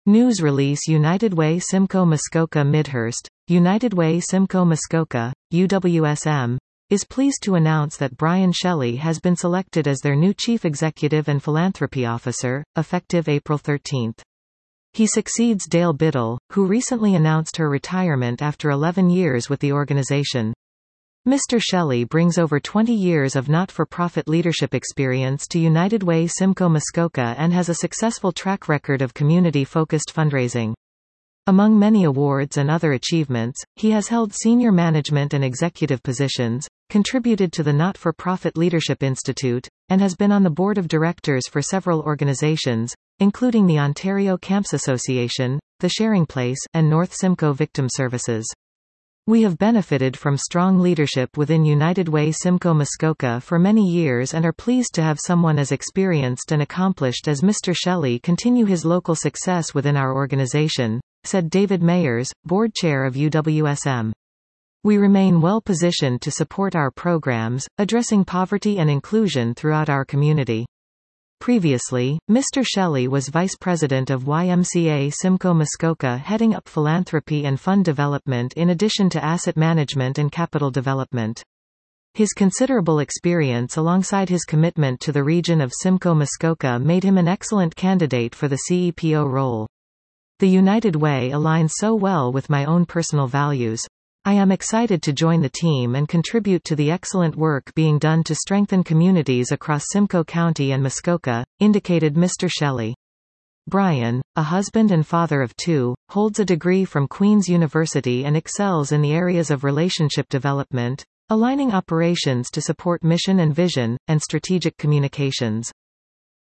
News release United Way Simcoe Muskoka Midhurst, United Way Simcoe Muskoka, UWSM, is pleased to announce that Brian Shelley has been selected as their new Chief Executive and Philanthropy Officer, effective April 13. He succeeds Dale Biddle, who recently announced her retirement after 11 years with the organization. Mr. Shelley brings over 20 years of not-for-profit leadership experience to United Way Simcoe Muskoka and has a successful track record of community-focused fundraising. Among many awards and other achievements, he has held senior management and executive positions, contributed to the Not-for-Profit Leadership Institute, and has been on the board of directors for several organizations, including the Ontario Camps Association, the Sharing Place, and North Simcoe Victim Services. We have benefited from strong leadership within United Way Simcoe Muskoka for many years and are pleased to have someone as experienced and accomplished as Mr. Shelley continue his local success within our organization, said David Mayers, board chair of UWSM. We remain well positioned to support our programs, addressing poverty and inclusion throughout our community. Previously, Mr. Shelley was Vice President of YMCA Simcoe Muskoka, heading up philanthropy and fund development in addition to asset management and capital development. His considerable experience alongside his commitment to the region of Simcoe Muskoka made him an excellent candidate for the CEPO role. The United Way aligns so well with my own personal values. I am excited to join the team and contribute to the excellent work being done to strengthen communities across Simcoe County and Muskoka, indicated Mr. Shelley. Brian, a husband and father of two, holds a degree from Queen's University and excels in the areas of relationship development, aligning operations to support mission and vision, and strategic communications.